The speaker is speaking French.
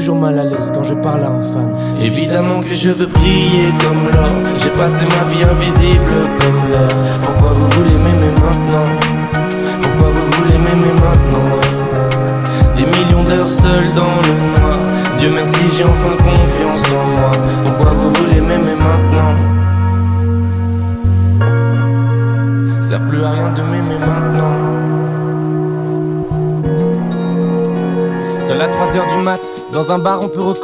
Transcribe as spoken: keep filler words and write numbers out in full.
toujours mal à l'aise quand je parle à un fan. Évidemment que je veux briller comme l'or. J'ai passé ma vie invisible comme l'air. Pourquoi vous voulez m'aimer maintenant? Pourquoi vous voulez m'aimer maintenant, ouais. Des millions d'heures seul dans le noir. Dieu merci j'ai enfin confiance en moi. Pourquoi vous voulez m'aimer maintenant? Sert plus à rien de m'aimer maintenant. Seul à trois heures du mat, dans un bar on peut reconnaître